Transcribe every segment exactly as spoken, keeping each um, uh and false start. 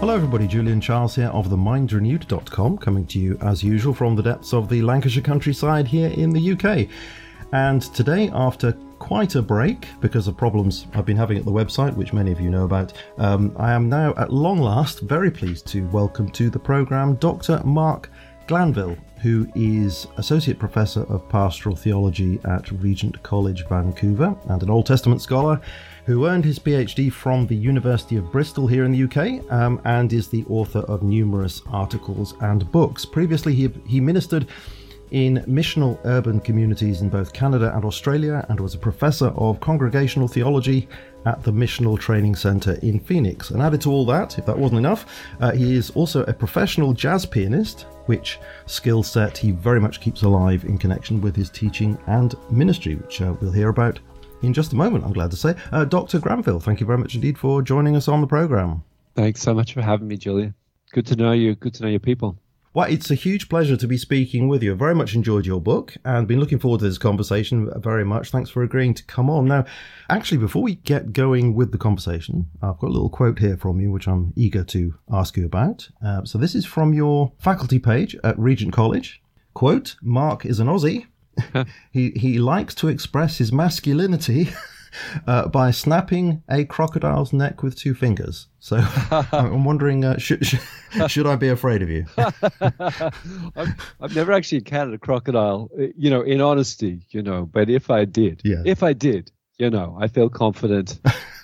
Hello everybody, Julian Charles here of the mind renewed dot com, coming to you as usual from the depths of the Lancashire countryside here in the U K. And today, after quite a break because of problems I've been having at the website, which many of you know about, um, I am now at long last very pleased to welcome to the programme Doctor Mark Glanville, who is Associate Professor of Pastoral Theology at Regent College, Vancouver, and an Old Testament scholar who earned his PhD from the University of Bristol here in the U K, um, and is the author of numerous articles and books. Previously, he, he ministered in missional urban communities in both Canada and Australia, and was a Professor of Congregational Theology at the Missional Training Centre in Phoenix. And added to all that, if that wasn't enough, uh, he is also a professional jazz pianist, which skill set he very much keeps alive in connection with his teaching and ministry, which uh, we'll hear about in just a moment, I'm glad to say. Uh, Doctor Glanville, thank you very much indeed for joining us on the programme. Thanks so much for having me, Julia. Good to know you. Good to know your people. Well, it's a huge pleasure to be speaking with you. I very much enjoyed your book and been looking forward to this conversation very much. Thanks for agreeing to come on. Now, actually, before we get going with the conversation, I've got a little quote here from you, which I'm eager to ask you about. Uh, so this is from your faculty page at Regent College. Quote, Mark is an Aussie. he he likes to express his masculinity uh, by snapping a crocodile's neck with two fingers. So I'm wondering, uh, should, should should I be afraid of you? I've, I've never actually encountered a crocodile, you know, in honesty, you know, but if I did, yeah. if I did, you know, I feel confident.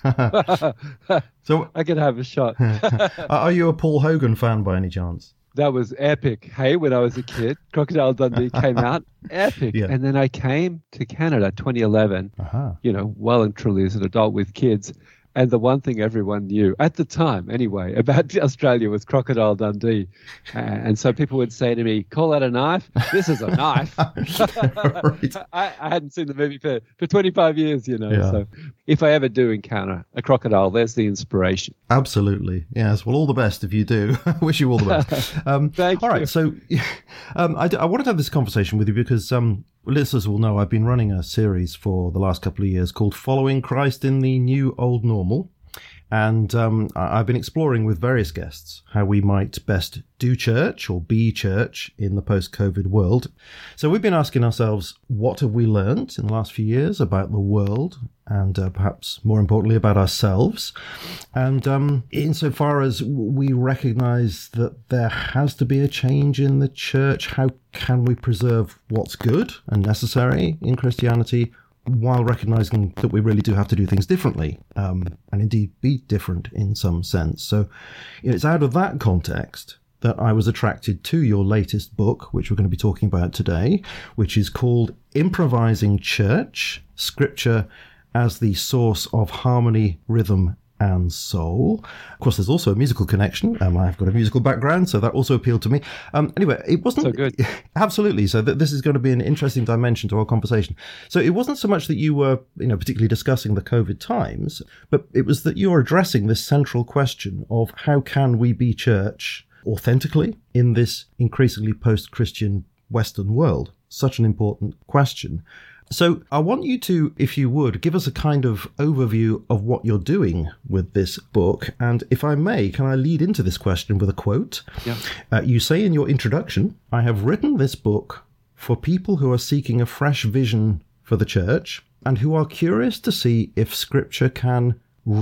So I could have a shot. Are you a Paul Hogan fan by any chance? That was epic. Hey, when I was a kid, Crocodile Dundee came out, epic. Yeah. And then I came to Canada twenty eleven, uh-huh. you know, well and truly as an adult with kids. And the one thing everyone knew, at the time anyway, about Australia was Crocodile Dundee. Uh, and so people would say to me, call that a knife? This is a knife. Right. I, I hadn't seen the movie for, for twenty-five years, you know. Yeah. So if I ever do encounter a crocodile, there's the inspiration. Absolutely. Yes. Well, all the best if you do. I wish you all the best. Um, Thank all you. right. So um, I, I wanted to have this conversation with you because um, listeners will know I've been running a series for the last couple of years called Following Christ in the New Old Normal. And um, I've been exploring with various guests how we might best do church or be church in the post-COVID world. So we've been asking ourselves, what have we learned in the last few years about the world and uh, perhaps more importantly about ourselves? And um, insofar as we recognize that there has to be a change in the church, how can we preserve what's good and necessary in Christianity while recognizing that we really do have to do things differently, um, and indeed be different in some sense? So you know, it's out of that context that I was attracted to your latest book, which we're going to be talking about today, which is called Improvising Church, Scripture as the Source of Harmony, Rhythm and Soul. Of course, there's also a musical connection. Um, I've got a musical background, so that also appealed to me. Um, anyway, it wasn't... So good. Absolutely. So th- this is going to be an interesting dimension to our conversation. So it wasn't so much that you were, you know, particularly discussing the COVID times, but it was that you're addressing this central question of how can we be church authentically in this increasingly post-Christian Western world? Such an important question. So I want you to, if you would, give us a kind of overview of what you're doing with this book. And if I may, can I lead into this question with a quote? Yeah. Uh, you say in your introduction, I have written this book for people who are seeking a fresh vision for the church and who are curious to see if Scripture can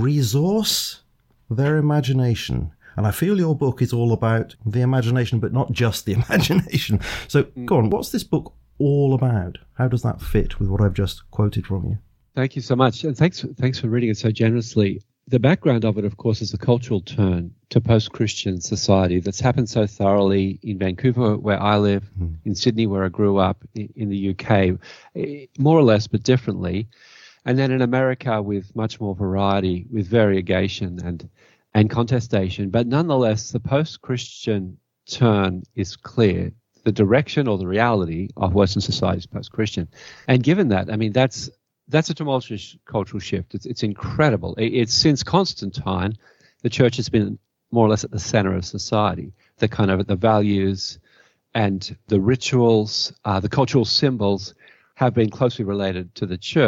resource their imagination. And I feel your book is all about the imagination, but not just the imagination. So go on, what's this book all about? How does that fit with what I've just quoted from you? Thank you so much. And thanks, thanks for reading it so generously. The background of it, of course, is a cultural turn to post-Christian society that's happened so thoroughly in Vancouver, where I live, mm. in Sydney, where I grew up, in the U K, more or less, but differently. And then in America with much more variety, with variegation and, and contestation. But nonetheless, the post-Christian turn is clear. The direction or the reality of Western society is post-Christian. And given that, I mean, that's that's a tumultuous cultural shift. It's, it's incredible. It, it's since Constantine, the church has been more or less at the center of society. The kind of the values and the rituals, uh, the cultural symbols have been closely related to the church.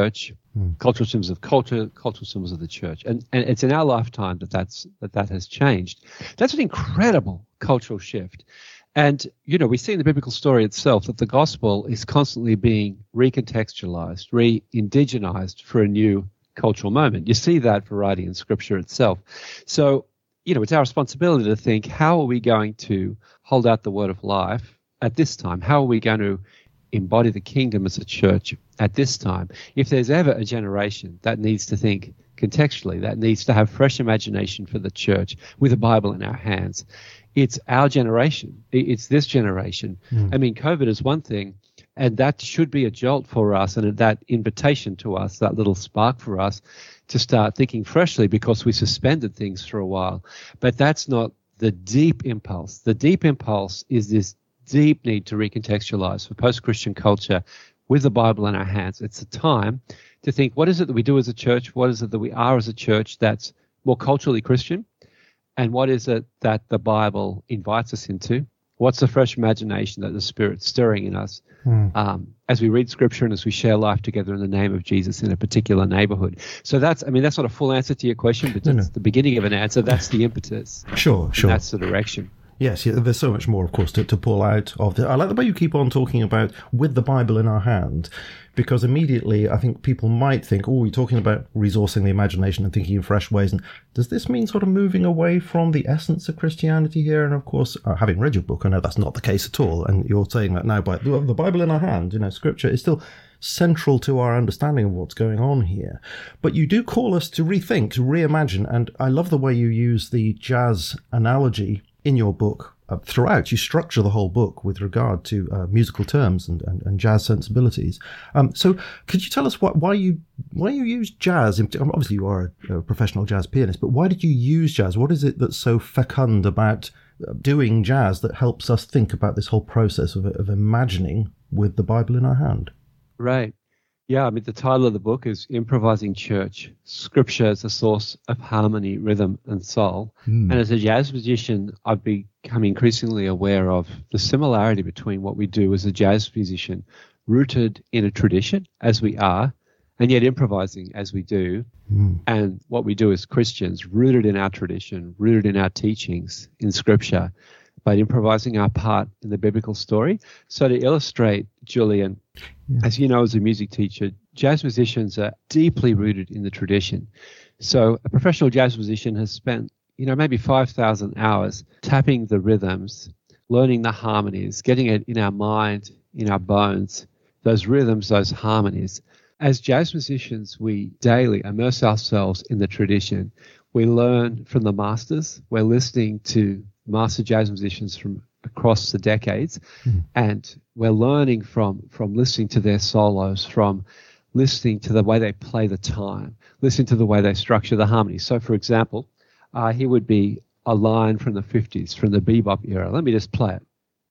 Mm. Cultural symbols of culture, cultural symbols of the church. And and it's in our lifetime that that's, that, that has changed. That's an incredible cultural shift. And, you know, we see in the biblical story itself that the gospel is constantly being recontextualized, re-indigenized for a new cultural moment. You see that variety in Scripture itself. So, you know, it's our responsibility to think, how are we going to hold out the word of life at this time? How are we going to embody the kingdom as a church at this time? If there's ever a generation that needs to think contextually, that needs to have fresh imagination for the church with a Bible in our hands, it's our generation. It's this generation. Mm. I mean, COVID is one thing, and that should be a jolt for us, and that invitation to us, that little spark for us to start thinking freshly, because we suspended things for a while. But that's not the deep impulse. The deep impulse is this deep need to recontextualize for post-Christian culture with the Bible in our hands. It's a time to think, what is it that we do as a church? What is it that we are as a church that's more culturally Christian? And what is it that the Bible invites us into? What's the fresh imagination that the Spirit's stirring in us mm. um, as we read Scripture and as we share life together in the name of Jesus in a particular neighborhood? So that's, I mean, that's not a full answer to your question, but no, it's no. the beginning of an answer. That's the impetus. Sure, sure. That's the direction. Yes, yeah, there's so much more, of course, to, to pull out of it. I like the way you keep on talking about with the Bible in our hand, because immediately I think people might think, oh, you're talking about resourcing the imagination and thinking in fresh ways. And does this mean sort of moving away from the essence of Christianity here? And of course, uh, having read your book, I know that's not the case at all. And you're saying that now, but the Bible in our hand, you know, Scripture is still central to our understanding of what's going on here. But you do call us to rethink, to reimagine. And I love the way you use the jazz analogy in your book. Uh, throughout, you structure the whole book with regard to uh, musical terms and, and, and jazz sensibilities. Um, so, could you tell us what, why you why you use jazz? In, obviously, you are a, a professional jazz pianist, but why did you use jazz? What is it that's so fecund about doing jazz that helps us think about this whole process of, of imagining with the Bible in our hand? Right. Yeah, I mean, the title of the book is Improvising Church, Scripture as a Source of Harmony, Rhythm, and Soul. Mm. And as a jazz musician, I've become increasingly aware of the similarity between what we do as a jazz musician, rooted in a tradition, as we are, and yet improvising as we do, mm. and what we do as Christians, rooted in our tradition, rooted in our teachings in Scripture, but improvising our part in the biblical story. So to illustrate, Julian, yeah. as you know, as a music teacher, jazz musicians are deeply rooted in the tradition. So a professional jazz musician has spent, you know, maybe five thousand hours tapping the rhythms, learning the harmonies, getting it in our mind, in our bones, those rhythms, those harmonies. As jazz musicians, we daily immerse ourselves in the tradition. We learn from the masters. We're listening to master jazz musicians from across the decades, mm. and we're learning from from listening to their solos, from listening to the way they play the time, listening to the way they structure the harmony. So, for example, uh, here would be a line from the fifties, from the bebop era. Let me just play it.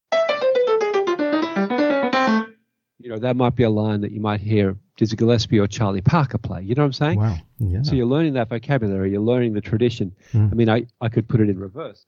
You know, that might be a line that you might hear Dizzy Gillespie or Charlie Parker play. You know what I'm saying? Wow. Yeah. So you're learning that vocabulary, you're learning the tradition. Mm. I mean, I, I could put it in reverse.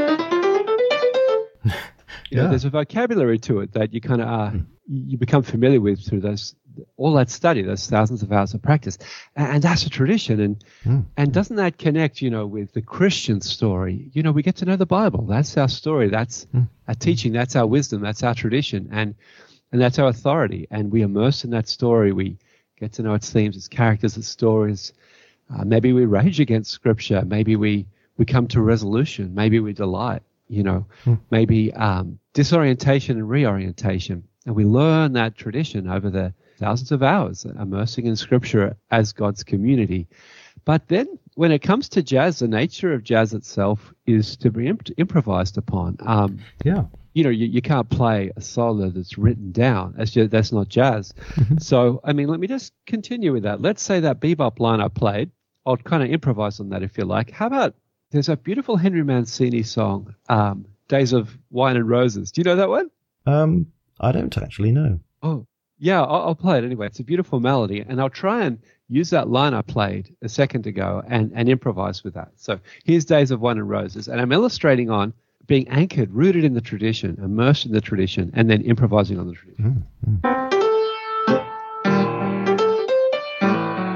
You know, yeah. There's a vocabulary to it that you kind of are, mm. you become familiar with through those, all that study, those thousands of hours of practice. And, and that's a tradition. And mm. and doesn't that connect, you know, with the Christian story? You know, we get to know the Bible. That's our story. That's mm. our teaching. That's our wisdom. That's our tradition. And and that's our authority. And we immerse in that story. We get to know its themes, its characters, its stories. Uh, maybe we rage against Scripture. Maybe we, we come to resolution. Maybe we delight. You know, mm. maybe um, disorientation and reorientation. And we learn that tradition over the thousands of hours, immersing in Scripture as God's community. But then when it comes to jazz, the nature of jazz itself is to be imp- improvised upon. Um, yeah. You know, you, you can't play a solo that's written down. That's just, that's not jazz. Mm-hmm. So, I mean, let me just continue with that. Let's say that bebop line I played, I'll kind of improvise on that if you like. How about, there's a beautiful Henry Mancini song, um, Days of Wine and Roses. Do you know that one? Um, I don't actually know. Oh, yeah, I'll, I'll play it anyway. It's a beautiful melody, and I'll try and use that line I played a second ago and, and improvise with that. So here's Days of Wine and Roses, and I'm illustrating on being anchored, rooted in the tradition, immersed in the tradition, and then improvising on the tradition. Mm, mm.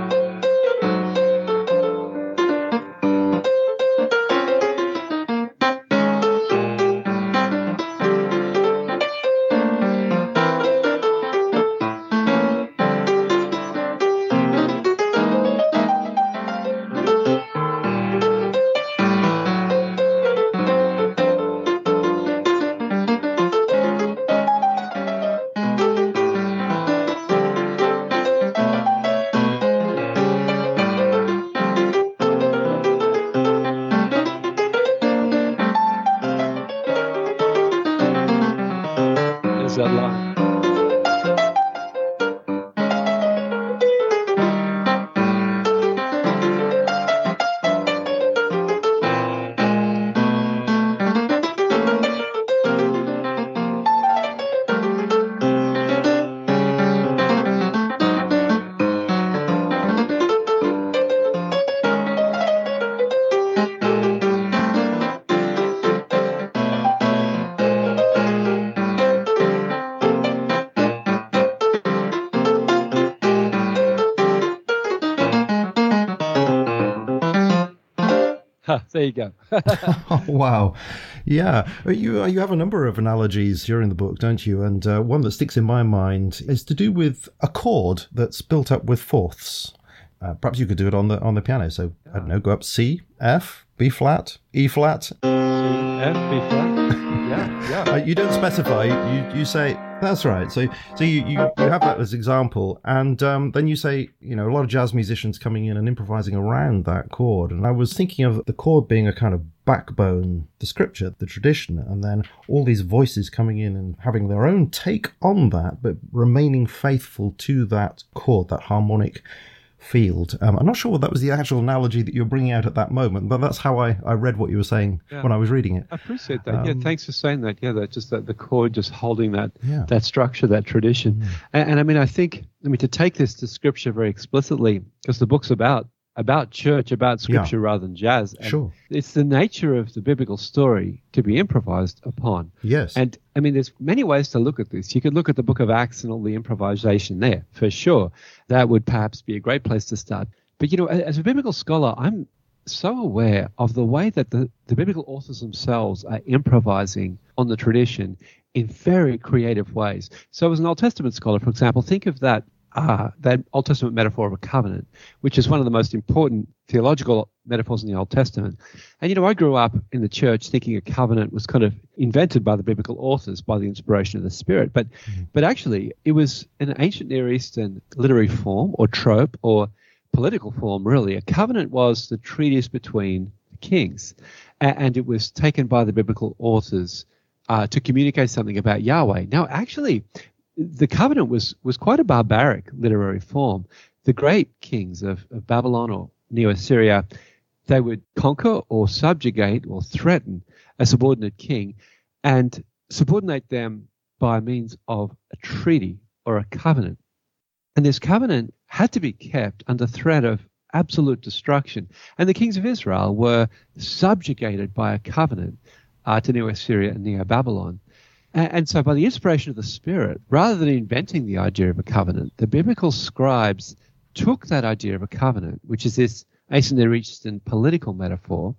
There you go. Oh, wow. Yeah. You, you have a number of analogies here in the book, don't you? And uh, one that sticks in my mind is to do with a chord that's built up with fourths. Uh, perhaps you could do it on the on the piano. So, I don't know, go up C, F, B flat, E flat. C, F, B flat. Yeah, yeah. Uh, you don't specify. You you say, that's right. So so you, you, you have that as example. And um, then you say, you know, a lot of jazz musicians coming in and improvising around that chord. And I was thinking of the chord being a kind of backbone, the scripture, the tradition, and then all these voices coming in and having their own take on that, but remaining faithful to that chord, that harmonic field. Um, I'm not sure what that was the actual analogy that you're bringing out at that moment, but that's how I, I read what you were saying yeah. when I was reading it. I appreciate that. Um, yeah, thanks for saying that. Yeah, that just that the chord just holding that yeah. that structure, that tradition. Mm. And, and I mean, I think, I mean, to take this to scripture very explicitly, because the book's about about church, about scripture yeah. rather than jazz. And sure. It's the nature of the biblical story to be improvised upon. Yes. And I mean, there's many ways to look at this. You could look at the book of Acts and all the improvisation there, for sure. That would perhaps be a great place to start. But, you know, as a biblical scholar, I'm so aware of the way that the, the biblical authors themselves are improvising on the tradition in very creative ways. So as an Old Testament scholar, for example, think of that Ah, that Old Testament metaphor of a covenant, which is one of the most important theological metaphors in the Old Testament. And, you know, I grew up in the church thinking a covenant was kind of invented by the biblical authors by the inspiration of the Spirit. But mm-hmm. but actually, it was an ancient Near Eastern literary form or trope or political form, really. A covenant was the treaties between the kings. And it was taken by the biblical authors uh, to communicate something about Yahweh. Now, actually, the covenant was, was quite a barbaric literary form. The great kings of, of Babylon or Neo-Assyria, they would conquer or subjugate or threaten a subordinate king and subordinate them by means of a treaty or a covenant. And this covenant had to be kept under threat of absolute destruction. And the kings of Israel were subjugated by a covenant uh, to Neo-Assyria and Neo-Babylon. And so by the inspiration of the Spirit, rather than inventing the idea of a covenant, the biblical scribes took that idea of a covenant, which is this ancient Near Eastern political metaphor,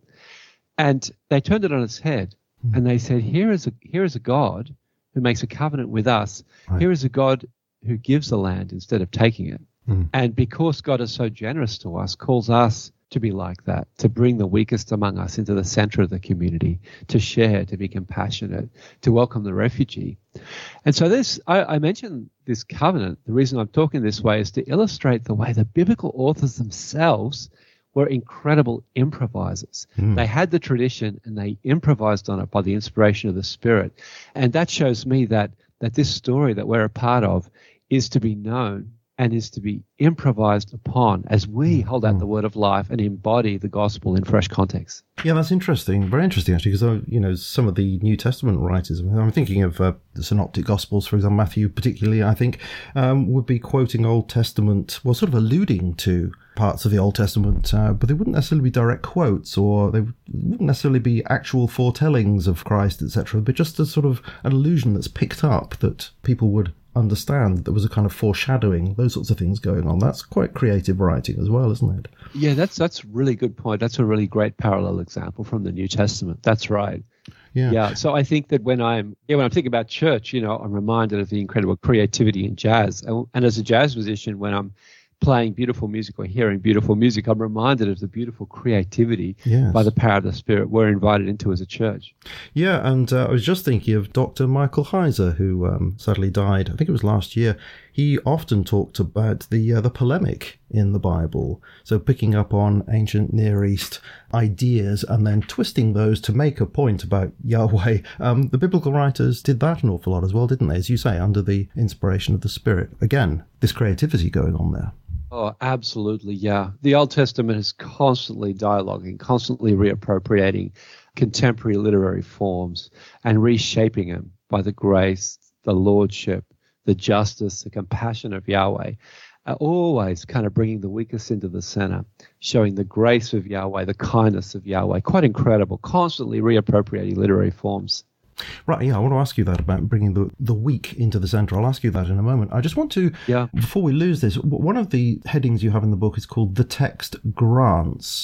and they turned it on its head. Mm. And they said, here is a here is a God who makes a covenant with us. Right. Here is a God who gives the land instead of taking it. Mm. And because God is so generous to us, calls us to be like that, to bring the weakest among us into the center of the community, to share, to be compassionate, to welcome the refugee. And so this, I, I mentioned this covenant. The reason I'm talking this way is to illustrate the way the biblical authors themselves were incredible improvisers. Mm. They had the tradition and they improvised on it by the inspiration of the Spirit. And that shows me that that this story that we're a part of is to be known and is to be improvised upon as we hold out the word of life and embody the gospel in fresh context. Yeah, that's interesting. Very interesting, actually, because, you know, some of the New Testament writers, I'm thinking of uh, the Synoptic Gospels, for example, Matthew particularly, I think, um, would be quoting Old Testament, well, sort of alluding to parts of the Old Testament, uh, but they wouldn't necessarily be direct quotes, or they wouldn't necessarily be actual foretellings of Christ, et cetera, but just a sort of an allusion that's picked up that people would understand that there was a kind of foreshadowing, those sorts of things going on. That's quite creative writing as well, isn't it? Yeah, that's that's a really good point. That's a really great parallel example from the New Testament. That's right. Yeah. Yeah. So I think that when I'm yeah, when I'm thinking about church, you know, I'm reminded of the incredible creativity in jazz. And, and as a jazz musician, when I'm playing beautiful music or hearing beautiful music, I'm reminded of the beautiful creativity yes. by the power of the Spirit we're invited into as a church. Yeah, and uh, I was just thinking of Doctor Michael Heiser, who um, sadly died, I think it was last year. He often talked about the uh, the polemic in the Bible, so picking up on ancient Near East ideas and then twisting those to make a point about Yahweh. Um, the biblical writers did that an awful lot as well, didn't they? As you say, under the inspiration of the Spirit. Again, this creativity going on there. Oh, absolutely, yeah. The Old Testament is constantly dialoguing, constantly reappropriating contemporary literary forms and reshaping them by the grace, the lordship, the justice, the compassion of Yahweh, uh, always kind of bringing the weakest into the center, showing the grace of Yahweh, the kindness of Yahweh. Quite incredible, constantly reappropriating literary forms. Right, yeah, I want to ask you that about bringing the, the weak into the centre. I'll ask you that in a moment. I just want to, yeah. before we lose this, one of the headings you have in the book is called The Text Grants.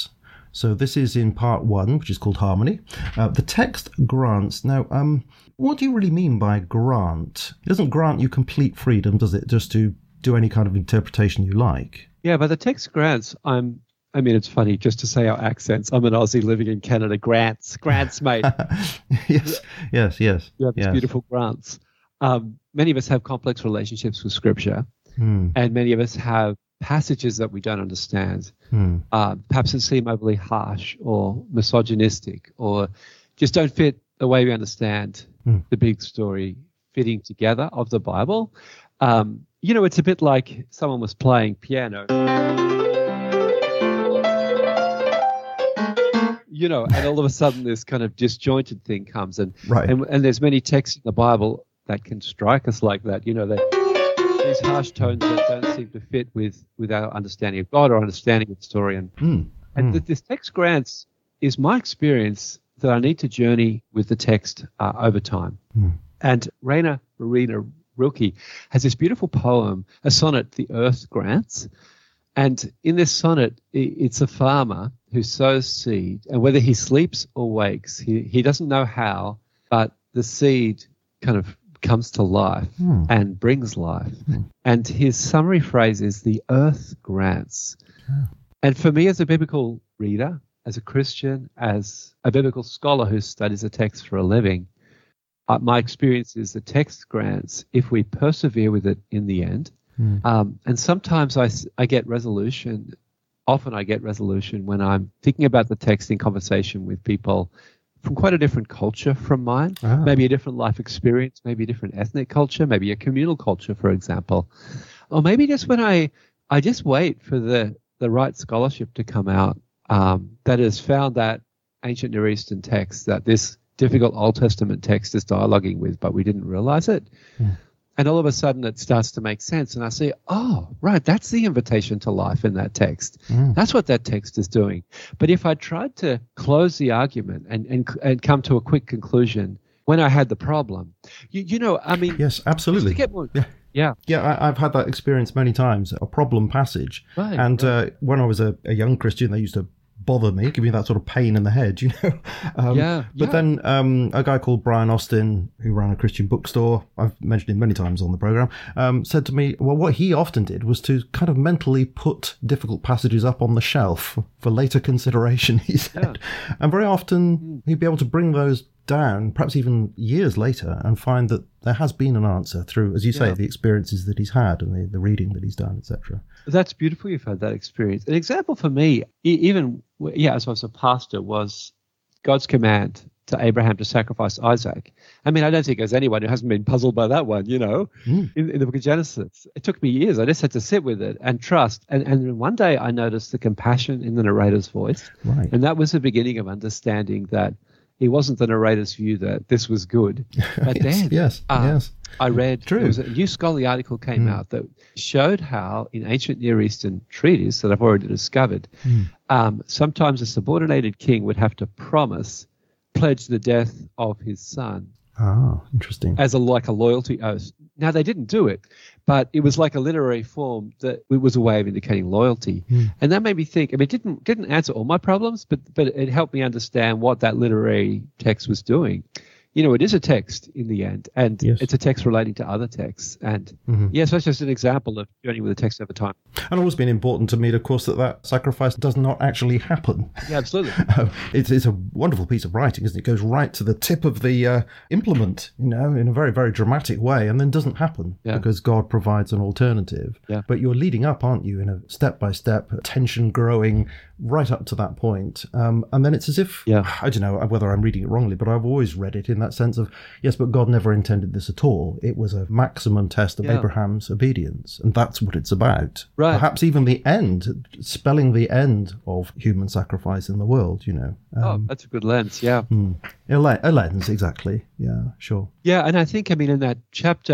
So this is in part one, which is called Harmony. Uh, the text grants. Now, um, what do you really mean by grant? It doesn't grant you complete freedom, does it? Just to do any kind of interpretation you like. Yeah, by the text grants, I'm. I mean, it's funny just to say our accents. I'm an Aussie living in Canada. Grants, grants, mate. yes, yes, yes. You have these yes. beautiful grants. Um, many of us have complex relationships with Scripture, Hmm. and many of us have passages that we don't understand. Hmm. Uh, perhaps that seem overly harsh or misogynistic, or just don't fit the way we understand Hmm. the big story fitting together of the Bible. Um, you know, it's a bit like someone was playing piano. You know, and all of a sudden this kind of disjointed thing comes, and Right. and, and there's many texts in the Bible that can strike us like that. You know, that these harsh tones that don't seem to fit with, with our understanding of God or understanding of the story. And Hmm. and Hmm. th- this text grants is my experience that I need to journey with the text uh, over time. Hmm. And Rainer Marina Rilke has this beautiful poem, a sonnet, The Earth Grants. And in this sonnet, i- it's a farmer who sows seed, and whether he sleeps or wakes, he, he doesn't know how, but the seed kind of comes to life Hmm. and brings life. Hmm. And his summary phrase is, the earth grants. Yeah. And for me as a biblical reader, as a Christian, as a biblical scholar who studies the text for a living, uh, my experience is the text grants if we persevere with it in the end. Hmm. Um, and sometimes I, s- I get resolution. Often I get resolution when I'm thinking about the text in conversation with people from quite a different culture from mine, Ah. maybe a different life experience, maybe a different ethnic culture, maybe a communal culture, for example. Or maybe just when I, I just wait for the, the right scholarship to come out um, that has found that ancient Near Eastern text that this difficult Old Testament text is dialoguing with, but we didn't realize it. Hmm. And all of a sudden it starts to make sense. And I say, oh, right, that's the invitation to life in that text. Hmm. That's what that text is doing. But if I tried to close the argument and, and, and come to a quick conclusion when I had the problem, you, you know, I mean, Yes, absolutely. to get more, Yeah. yeah, Yeah, I, I've had that experience many times, a problem passage. Right, and right. Uh, when I was a, a young Christian, they used to bother me, give me that sort of pain in the head, you know. Um, Yeah, But yeah. then um, a guy called Brian Austin, who ran a Christian bookstore, I've mentioned him many times on the program, um, said to me, well, what he often did was to kind of mentally put difficult passages up on the shelf for later consideration, he said. And very often he'd be able to bring those down, perhaps even years later, and find that there has been an answer through, as you say, Yeah. the experiences that he's had and the, the reading that he's done, et cetera. That's beautiful you've had that experience. An example for me, e- even, yeah, as I was a pastor, was God's command to Abraham to sacrifice Isaac. I mean, I don't think there's anyone who hasn't been puzzled by that one, you know, Mm. in, in the book of Genesis. It took me years. I just had to sit with it and trust. And, and then one day I noticed the compassion in the narrator's voice. Right. And that was the beginning of understanding that it wasn't the narrator's view that this was good. But yes, then yes, uh, yes. I read, True. there was a new scholarly article came Mm. out that showed how in ancient Near Eastern treaties that I've already discovered, Mm. um, sometimes a subordinated king would have to promise, pledge the death of his son Ah, interesting. as a like a loyalty oath. Now, they didn't do it, but it was like a literary form that it was a way of indicating loyalty. Mm. And that made me think, I mean, it didn't, didn't answer all my problems, but, but it helped me understand what that literary text was doing. You know, it is a text in the end, and Yes. it's a text relating to other texts. And Mhm. yes, that's just an example of journeying with a text over time. And always been important to me, of course, that that sacrifice does not actually happen. Yeah, absolutely. Uh, it's, it's a wonderful piece of writing, isn't it? It goes right to the tip of the uh, implement, you know, in a very, very dramatic way, and then doesn't happen Yeah. because God provides an alternative. Yeah. But you're leading up, aren't you, in a step-by-step, tension growing right up to that point. Um, and then it's as if, Yeah. I don't know whether I'm reading it wrongly, but I've always read it in that sense of, yes, but God never intended this at all. It was a maximum test of Yeah. Abraham's obedience, and that's what it's about. Right. Perhaps even the end, spelling the end of human sacrifice in the world, you know. Oh, Um, that's a good lens. Yeah. hmm. a, le- a lens, exactly. Yeah, sure. Yeah. And I think, I mean, in that chapter,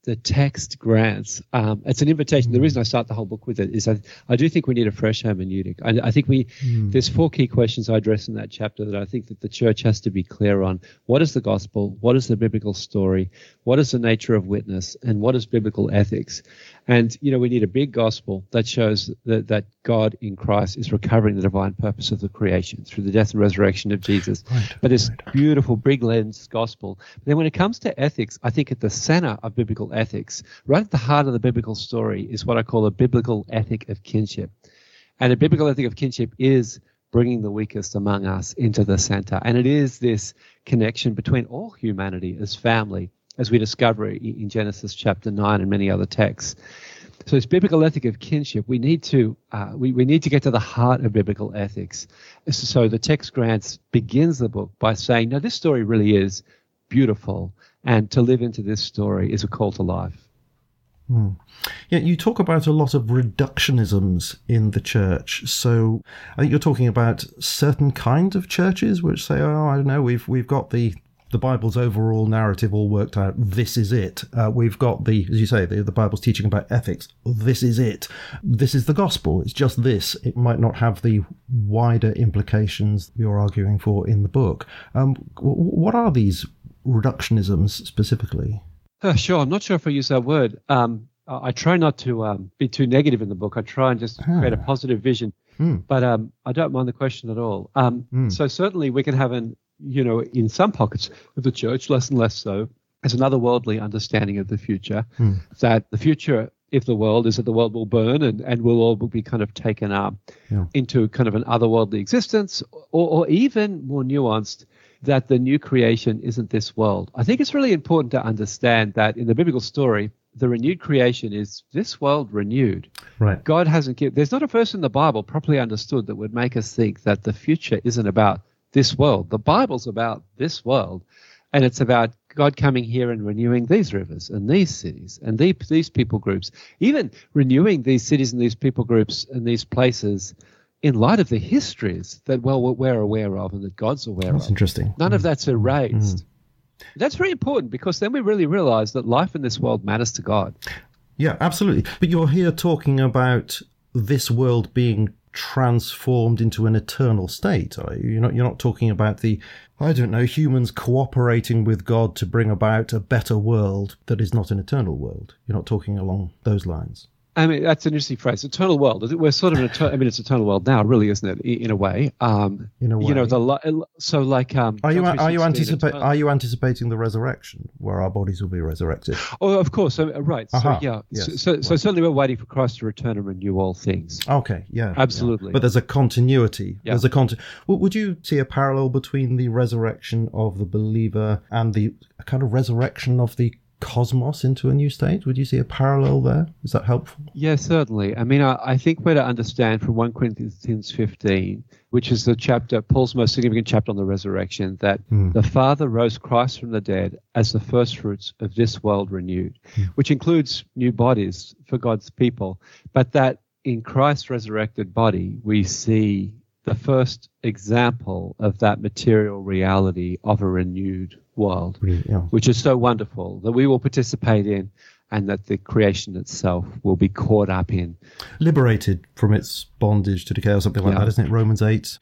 the text grants. Um, it's an invitation. The reason I start the whole book with it is I, I do think we need a fresh hermeneutic. I, I think we mm. there's four key questions I address in that chapter that I think that the church has to be clear on. What is the gospel? What is the biblical story? What is the nature of witness? And what is biblical ethics? And, you know, we need a big gospel that shows that, that God in Christ is recovering the divine purpose of the creation through the death and resurrection of Jesus. Right, but this right. beautiful, big lens gospel. But then when it comes to ethics, I think at the center of biblical ethics, right at the heart of the biblical story, is what I call a biblical ethic of kinship. And a biblical ethic of kinship is bringing the weakest among us into the center. And it is this connection between all humanity as family, as we discover in Genesis chapter nine and many other texts. So it's biblical ethic of kinship. We need to uh, we, we need to get to the heart of biblical ethics. So the text grants begins the book by saying, no, this story really is beautiful, and to live into this story is a call to life. Hmm. Yeah, you talk about a lot of reductionisms in the church. So I think you're talking about certain kinds of churches which say, oh, I don't know, we've we've got the the Bible's overall narrative all worked out. This is it. Uh, we've got the, as you say, the, the Bible's teaching about ethics. This is it. This is the gospel. It's just this. It might not have the wider implications you're arguing for in the book. Um, what are these reductionisms specifically? Uh, sure. I'm not sure if I use that word. Um, I try not to um, be too negative in the book. I try and just ah. create a positive vision. Mm. But um, I don't mind the question at all. Um, mm. So certainly we can have an, you know, in some pockets of the church, less and less so, as an otherworldly understanding of the future, mm. that the future, if the world is that the world will burn and, and we'll all be kind of taken up yeah. into kind of an otherworldly existence, or, or even more nuanced, that the new creation isn't this world. I think it's really important to understand that in the biblical story, the renewed creation is this world renewed. Right. God hasn't given, there's not a verse in the Bible properly understood that would make us think that the future isn't about this world. The Bible's about this world, and it's about God coming here and renewing these rivers and these cities and these, these people groups, even renewing these cities and these people groups and these places in light of the histories that, well, we're aware of and that God's aware that's of. That's interesting. None mm. of that's erased. Mm. That's very important, because then we really realize that life in this world matters to God. Yeah, absolutely. But you're here talking about this world being transformed into an eternal state. You're not, you're not talking about the, I don't know, humans cooperating with God to bring about a better world that is not an eternal world. You're not talking along those lines. I mean, that's an interesting phrase. Eternal world. We're sort of an eternal, I mean, it's eternal world now, really, isn't it? In a way. Um, in a way. You know, the so like. Um, are you are you anticipa- Are you anticipating the resurrection, where our bodies will be resurrected? Oh, of course. So, right. So uh-huh. yeah. Yes. So, so, right. so certainly we're waiting for Christ to return and renew all things. Okay. Yeah. Absolutely. Yeah. But there's a continuity. Yeah. There's a con- well, would you see a parallel between the resurrection of the believer and the kind of resurrection of the cosmos into a new state? Would you see a parallel there? Is that helpful? Yeah, certainly. I mean, I, I think we're to understand from First Corinthians fifteen, which is the chapter, Paul's most significant chapter on the resurrection, that mm. the Father rose Christ from the dead as the first fruits of this world renewed, mm. which includes new bodies for God's people, but that in Christ's resurrected body, we see the first example of that material reality of a renewed world, yeah. which is so wonderful that we will participate in, and that the creation itself will be caught up in. Liberated from its bondage to decay or something like yeah. that, isn't it? Romans eight.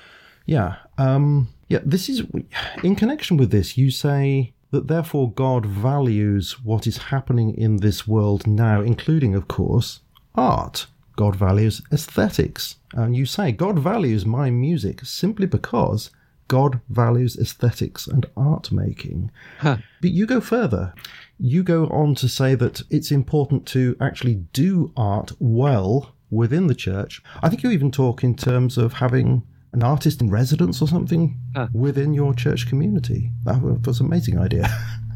Yeah. Um, yeah, this is, in connection with this, you say that therefore God values what is happening in this world now, including, of course, art. God values aesthetics. And you say, God values my music simply because God values aesthetics and art making. Huh. But you go further. You go on to say that it's important to actually do art well within the church. I think you even talk in terms of having an artist in residence or something huh. within your church community. That was an amazing idea.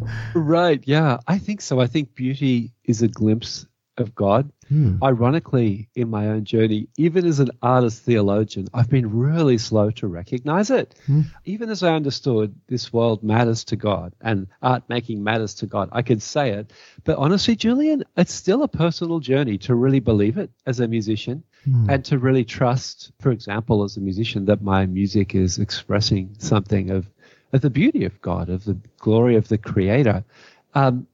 Right, yeah. I think so. I think beauty is a glimpse of God. Hmm. Ironically, in my own journey, even as an artist theologian, I've been really slow to recognize it. Hmm. Even as I understood this world matters to God and art making matters to God, I could say it. But honestly, Julian, it's still a personal journey to really believe it as a musician hmm. and to really trust, for example, as a musician, that my music is expressing something of, of the beauty of God, of the glory of the Creator. Um,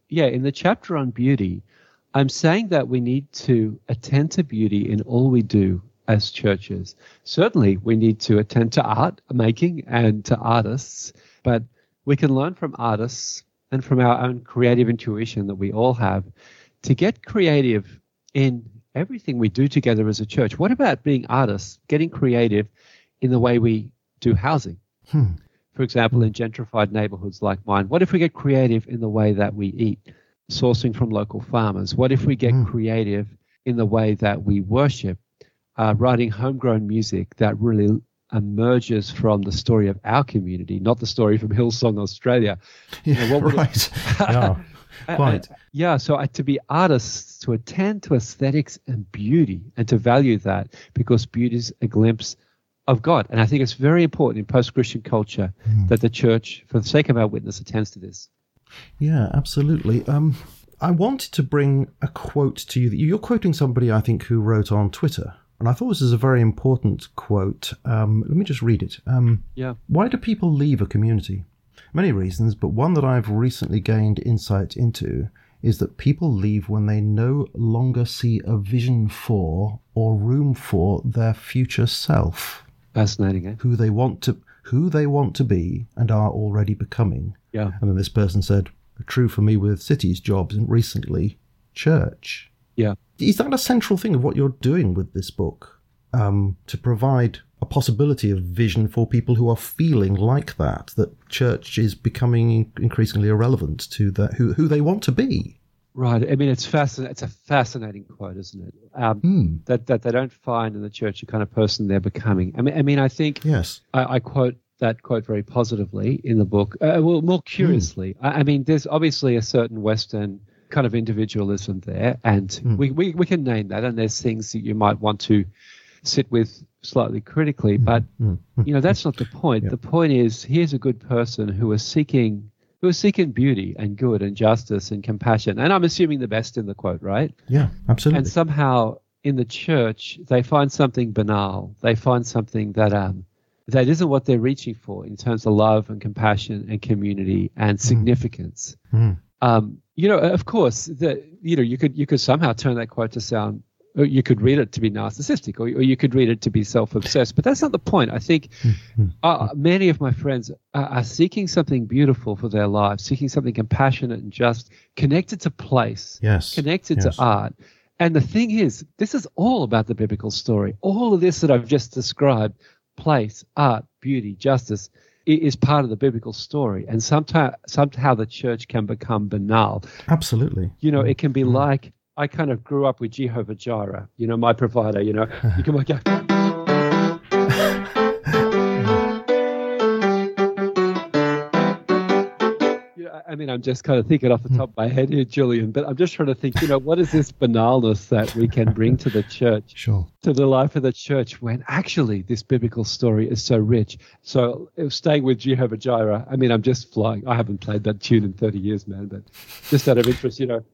yeah, in the chapter on beauty, I'm saying that we need to attend to beauty in all we do as churches. Certainly, we need to attend to art making and to artists, but we can learn from artists and from our own creative intuition that we all have to get creative in everything we do together as a church. What about being artists, getting creative in the way we do housing? Hmm. For example, in gentrified neighborhoods like mine, what if we get creative in the way that we eat, sourcing from local farmers? What if we get mm. creative in the way that we worship, uh, writing homegrown music that really emerges from the story of our community, not the story from Hillsong Australia? Yeah, you know, what right. It, yeah, quite. Uh, yeah, so uh, to be artists, to attend to aesthetics and beauty, and to value that, because beauty is a glimpse of God. And I think it's very important in post-Christian culture mm. that the church, for the sake of our witness, attends to this. Yeah, absolutely. Um, I wanted to bring a quote to you. You're quoting somebody, I think, who wrote on Twitter. And I thought this is a very important quote. Um, let me just read it. Um, yeah. Why do people leave a community? Many reasons, but one that I've recently gained insight into is that people leave when they no longer see a vision for or room for their future self. Fascinating, eh? Who they want to, who they want to be and are already becoming. Yeah. And then this person said, true for me with cities, jobs, and recently, church. Yeah. Is that a central thing of what you're doing with this book? Um, to provide a possibility of vision for people who are feeling like that, that church is becoming increasingly irrelevant to the, who, who they want to be. Right. I mean, it's fascinating. It's a fascinating quote, isn't it? Um, mm. That that they don't find in the church the kind of person they're becoming. I mean, I mean, I think. Yes. I, I quote that quote very positively in the book. Uh, well, more curiously, mm. I, I mean, there's obviously a certain Western kind of individualism there, and mm. we, we we can name that. And there's things that you might want to sit with slightly critically, mm. but mm. you know, that's not the point. Yeah. The point is, here's a good person who is seeking. Who are seeking beauty and good and justice and compassion. And I'm assuming the best in the quote, right? Yeah, absolutely. And somehow in the church, they find something banal. They find something that um, that isn't what they're reaching for in terms of love and compassion and community and significance. Mm. Um, you know, of course, the, you know, you could you could somehow turn that quote to sound, or you could read it to be narcissistic, or, or you could read it to be self-obsessed. But that's not the point. I think uh, many of my friends are, are seeking something beautiful for their lives, seeking something compassionate and just, connected to place, yes, connected yes. to art. And the thing is, this is all about the biblical story. All of this that I've just described, place, art, beauty, justice, is part of the biblical story. And sometimes, somehow the church can become banal. Absolutely. You know, it can be mm. like, I kind of grew up with Jehovah Jireh, you know, my provider, you know. You can go, you know, I mean, I'm just kind of thinking off the top of my head here, Julian, but I'm just trying to think, you know, what is this banalness that we can bring to the church, sure. to the life of the church, when actually this biblical story is so rich. So staying with Jehovah Jireh, I mean, I'm just flying. I haven't played that tune in thirty years, man, but just out of interest, you know.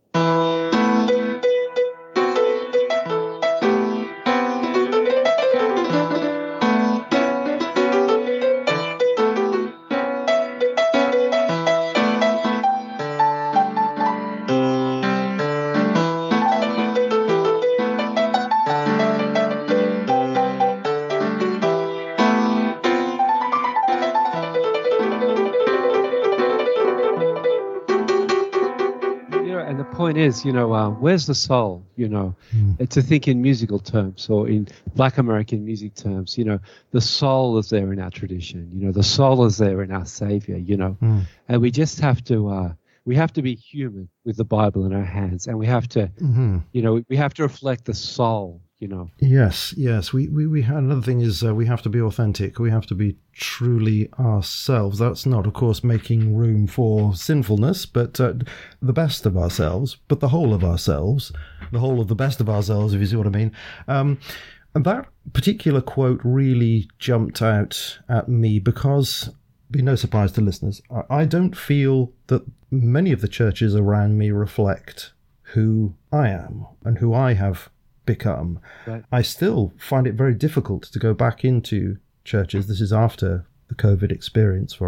Is, you know, uh, where's the soul, you know, mm. to think in musical terms or in Black American music terms, you know, the soul is there in our tradition, you know, the soul is there in our Savior, you know, mm. and we just have to, uh, we have to be human with the Bible in our hands, and we have to, mm-hmm. you know, we have to reflect the soul, you know. Yes, yes. We, we, we another thing is uh, we have to be authentic. We have to be truly ourselves. That's not, of course, making room for sinfulness, but uh, the best of ourselves, but the whole of ourselves, the whole of the best of ourselves, if you see what I mean. Um, and that particular quote really jumped out at me because, be no surprise to listeners, I, I don't feel that many of the churches around me reflect who I am and who I have become. Right. I still find it very difficult to go back into churches. This is after the COVID experience for a whole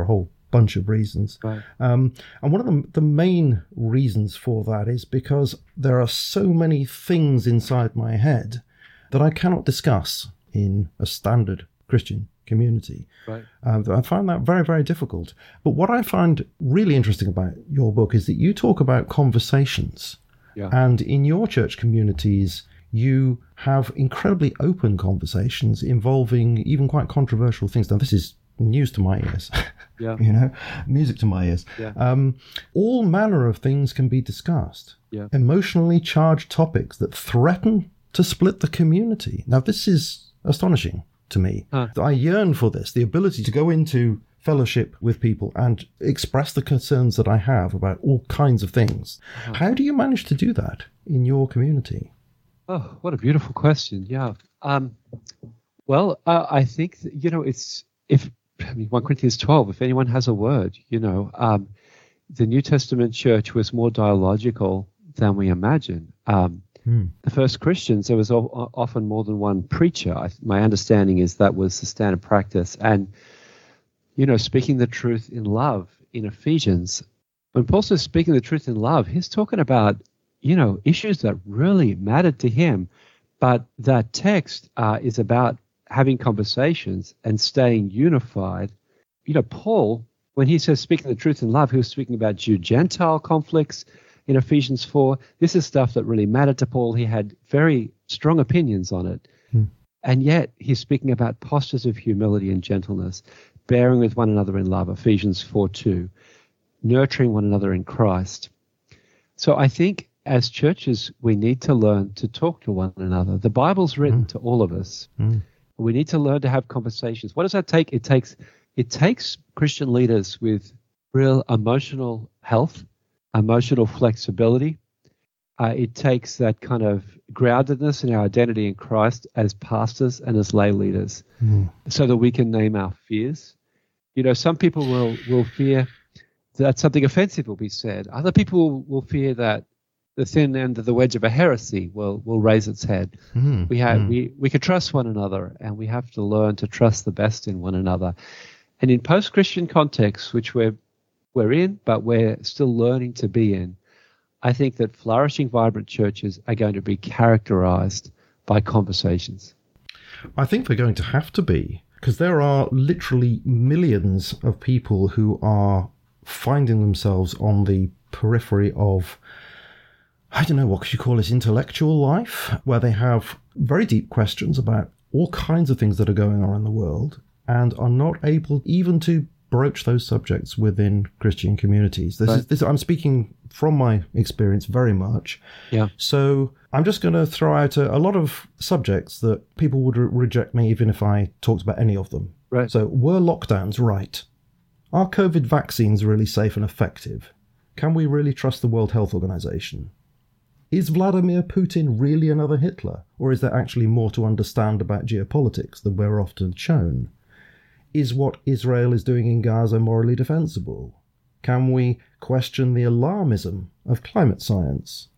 bunch of reasons. Right. Um, and one of the, the main reasons for that is because there are so many things inside my head that I cannot discuss in a standard Christian community. Right. Uh, I find that very, very difficult. But what I find really interesting about your book is that you talk about conversations. Yeah. And in your church communities, you have incredibly open conversations involving even quite controversial things. Now, this is news to my ears. Yeah. You know, music to my ears. Yeah. Um, all manner of things can be discussed. Yeah. Emotionally charged topics that threaten to split the community. Now, this is astonishing to me. Huh. I yearn for this, the ability to go into fellowship with people and express the concerns that I have about all kinds of things. Uh-huh. How do you manage to do that in your community? Oh, what a beautiful question. Yeah. Um, well, uh, I think, that, you know, it's, if, I mean, First Corinthians twelve, if anyone has a word, you know, um, the New Testament church was more dialogical than we imagine. Um, hmm. The first Christians, there was o- often more than one preacher. I, my understanding is that was the standard practice. And, you know, speaking the truth in love in Ephesians, when Paul says speaking the truth in love, he's talking about, you know, issues that really mattered to him. But that text uh, is about having conversations and staying unified. You know, Paul, when he says speaking the truth in love, he was speaking about Jew-Gentile conflicts in Ephesians four. This is stuff that really mattered to Paul. He had very strong opinions on it. Hmm. And yet he's speaking about postures of humility and gentleness, bearing with one another in love, Ephesians four two, nurturing one another in Christ. So I think as churches, we need to learn to talk to one another. The Bible's written mm. to all of us. Mm. We need to learn to have conversations. What does that take? It takes it takes Christian leaders with real emotional health, emotional flexibility. Uh, it takes that kind of groundedness in our identity in Christ as pastors and as lay leaders, mm. so that we can name our fears. You know, some people will, will fear that something offensive will be said. Other people will fear that the thin end of the wedge of a heresy will, will raise its head. Mm, we have mm. we, we can trust one another, and we have to learn to trust the best in one another. And in post-Christian contexts, which we're we're in, but we're still learning to be in, I think that flourishing, vibrant churches are going to be characterized by conversations. I think they're going to have to be, because there are literally millions of people who are finding themselves on the periphery of, I don't know, what could you call it, intellectual life, where they have very deep questions about all kinds of things that are going on in the world and are not able even to broach those subjects within Christian communities. This right. is this. I'm speaking from my experience very much. Yeah. So I'm just going to throw out a, a lot of subjects that people would re- reject me even if I talked about any of them. Right. So were lockdowns right? Are COVID vaccines really safe and effective? Can we really trust the World Health Organization? Is Vladimir Putin really another Hitler? Or is there actually more to understand about geopolitics than we're often shown? Is what Israel is doing in Gaza morally defensible? Can we question the alarmism of climate science?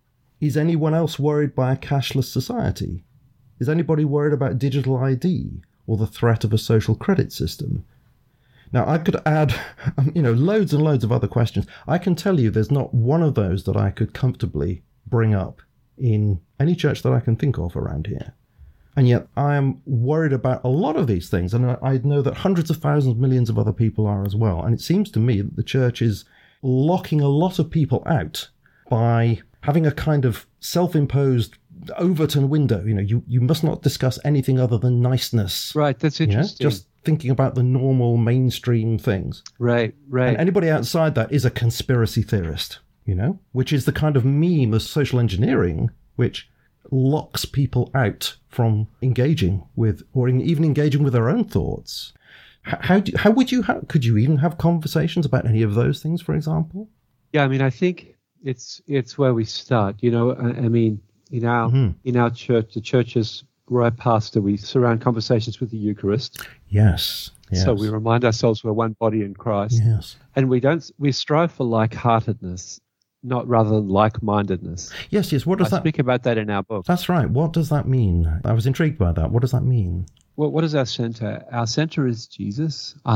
Is anyone else worried by a cashless society? Is anybody worried about digital I D or the threat of a social credit system? Now, I could add, you know, loads and loads of other questions. I can tell you there's not one of those that I could comfortably bring up in any church that I can think of around here. And yet I am worried about a lot of these things. And I, I know that hundreds of thousands, millions of other people are as well. And it seems to me that the church is locking a lot of people out by having a kind of self-imposed Overton window. You know, you, you must not discuss anything other than niceness. Right, that's interesting. You know? Just thinking about the normal mainstream things. Right, right. And anybody outside that is a conspiracy theorist, you know, which is the kind of meme of social engineering, which locks people out from engaging with, or even engaging with their own thoughts. How, how, do, how would you, how, could you even have conversations about any of those things, for example? Yeah, I mean, I think it's it's where we start. You know, I, I mean, in our mm-hmm. in our church, the churches where I pastor, we surround conversations with the Eucharist. Yes. Yes. So we remind ourselves we're one body in Christ. Yes. And we don't we strive for like-heartedness, not rather than like-mindedness. Yes, yes. What does I that speak about that in our book? That's right. What does that mean? I was intrigued by that. What does that mean? Well, what is our center? Our center is Jesus. Um,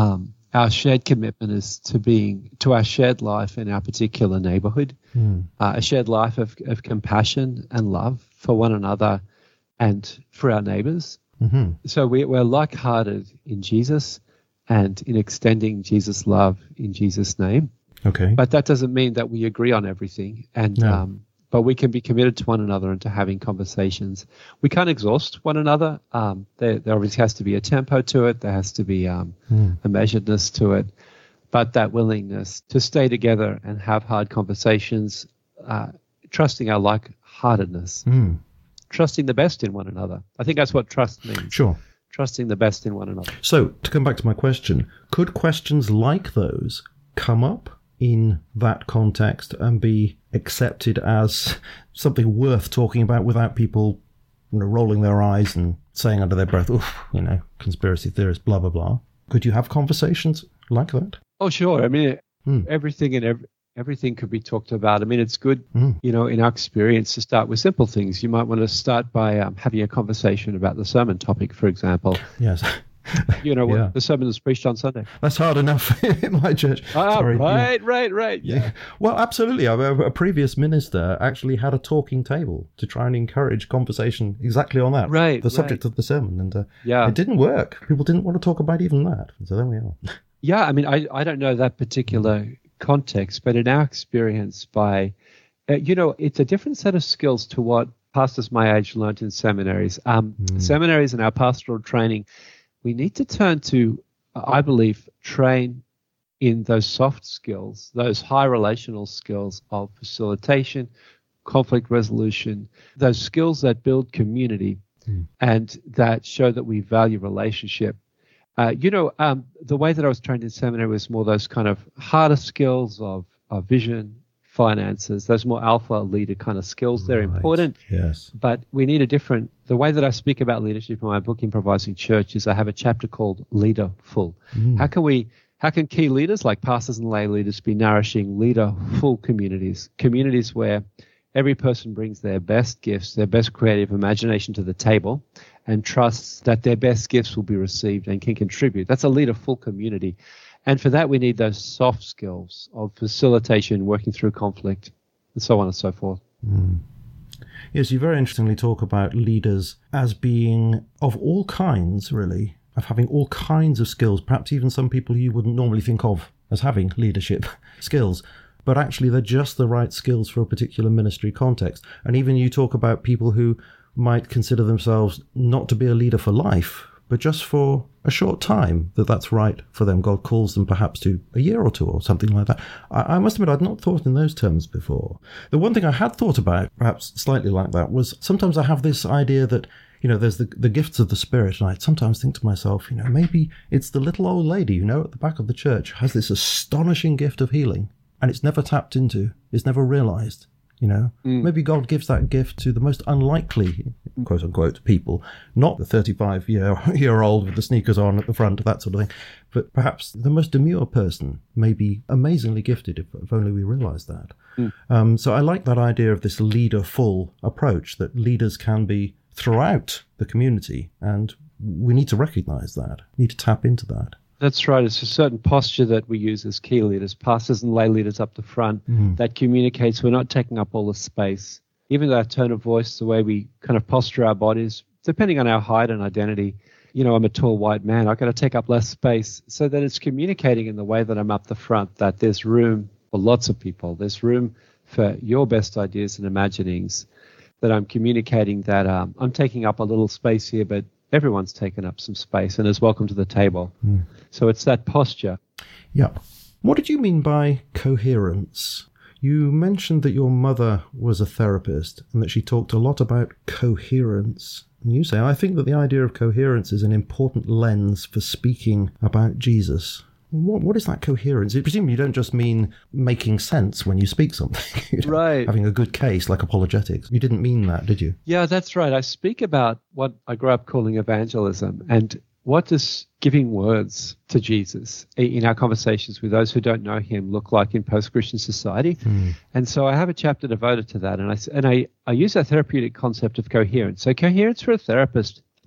our shared commitment is to being to our shared life in our particular neighborhood, mm. uh, a shared life of, of compassion and love for one another and for our neighbors. Mm-hmm. So we, we're like-hearted in Jesus and in extending Jesus' love in Jesus' name. Okay. But that doesn't mean that we agree on everything. And no. um, but we can be committed to one another and to having conversations. We can't exhaust one another. Um, there, there obviously has to be a tempo to it. There has to be um, mm. a measuredness to it. But that willingness to stay together and have hard conversations, uh, trusting our like-heartedness, mm. trusting the best in one another. I think that's what trust means. Sure. Trusting the best in one another. So, to come back to my question, could questions like those come up in that context and be accepted as something worth talking about without people, you know, rolling their eyes and saying under their breath, "Oof, you know, conspiracy theorists, blah blah blah"? Could you have conversations like that? Oh, sure. I mean, mm. everything and every, everything could be talked about. I mean, it's good, mm. you know, in our experience to start with simple things. You might want to start by um, having a conversation about the sermon topic, for example. Yes. You know, yeah. the sermon was preached on Sunday. That's hard enough in my church. Ah, Sorry. right, yeah. right, right. Yeah. yeah. Well, absolutely. A, a previous minister actually had a talking table to try and encourage conversation exactly on that. Right. The subject right. of the sermon. And uh, yeah. it didn't work. People didn't want to talk about even that. So there we are. Yeah. I mean, I, I don't know that particular context, but in our experience by, uh, you know, it's a different set of skills to what pastors my age learned in seminaries. Um, mm. Seminaries and our pastoral training, we need to turn to, I believe, train in those soft skills, those high relational skills of facilitation, conflict resolution, those skills that build community mm. and that show that we value relationship. Uh, you know, um, the way that I was trained in seminary was more those kind of harder skills of, of vision, finances, those more alpha leader kind of skills. They're right. important. Yes. But we need a different, the way that I speak about leadership in my book, Improvising Church, is I have a chapter called Leaderful. Mm. How can we, how can key leaders like pastors and lay leaders be nourishing leaderful communities, communities where every person brings their best gifts, their best creative imagination to the table and trusts that their best gifts will be received and can contribute. That's a leaderful community. And for that, we need those soft skills of facilitation, working through conflict, and so on and so forth. Mm. Yes, you very interestingly talk about leaders as being of all kinds, really, of having all kinds of skills, perhaps even some people you wouldn't normally think of as having leadership skills. But actually, they're just the right skills for a particular ministry context. And even you talk about people who might consider themselves not to be a leader for life, but just for a short time, that that's right for them. God calls them perhaps to a year or two or something like that. I, I must admit, I'd not thought in those terms before. The one thing I had thought about, perhaps slightly like that, was sometimes I have this idea that, you know, there's the, the gifts of the Spirit, and I sometimes think to myself, you know, maybe it's the little old lady, you know, at the back of the church, has this astonishing gift of healing, and it's never tapped into, it's never realized. You know, mm. maybe God gives that gift to the most unlikely, quote unquote, people, not the thirty-five year, year old with the sneakers on at the front, that sort of thing, but perhaps the most demure person may be amazingly gifted if, if only we realize that. Mm. Um, so I like that idea of this leader-full approach, that leaders can be throughout the community, and we need to recognize that, we need to tap into that. That's right. It's a certain posture that we use as key leaders, pastors and lay leaders up the front, mm. that communicates we're not taking up all the space. Even our tone of voice, the way we kind of posture our bodies, depending on our height and identity. You know, I'm a tall white man. I've got to take up less space, so that it's communicating in the way that I'm up the front, that there's room for lots of people. There's room for your best ideas and imaginings, that I'm communicating that um, I'm taking up a little space here, but everyone's taken up some space and is welcome to the table. Mm. So it's that posture. Yeah. What did you mean by coherence? You mentioned that your mother was a therapist and that she talked a lot about coherence. And you say, I think that the idea of coherence is an important lens for speaking about Jesus. What, what is that coherence? Presumably you don't just mean making sense when you speak something. You know, right. Having a good case, like apologetics. You didn't mean that, did you? Yeah, that's right. I speak about what I grew up calling evangelism, and what does giving words to Jesus in our conversations with those who don't know him look like in post-Christian society. Mm. And so I have a chapter devoted to that, and I, and I, I use that therapeutic concept of coherence. So coherence for a therapist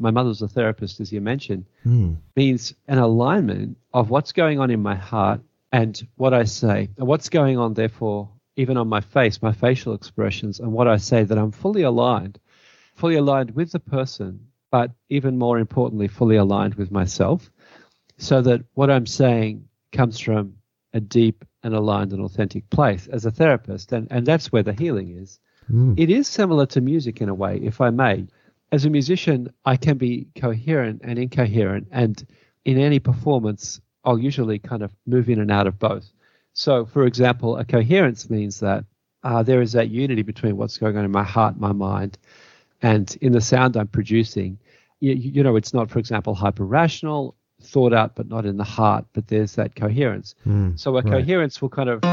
my mother was a therapist, as you mentioned, Mm. means an alignment of what's going on in my heart and what I say, and what's going on, therefore, even on my face, my facial expressions, and what I say, that I'm fully aligned, fully aligned with the person, but even more importantly, fully aligned with myself, so that what I'm saying comes from a deep and aligned and authentic place as a therapist, and, and that's where the healing is. Mm. It is similar to music in a way, if I may. As a musician, I can be coherent and incoherent, and in any performance, I'll usually kind of move in and out of both. So, for example, a coherence means that uh, there is that unity between what's going on in my heart, my mind, and in the sound I'm producing. You, you know, it's not, for example, hyper-rational, thought out, but not in the heart, but there's that coherence. Mm. So a Right. coherence will kind of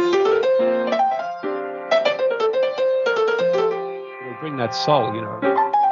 it'll bring that soul, you know.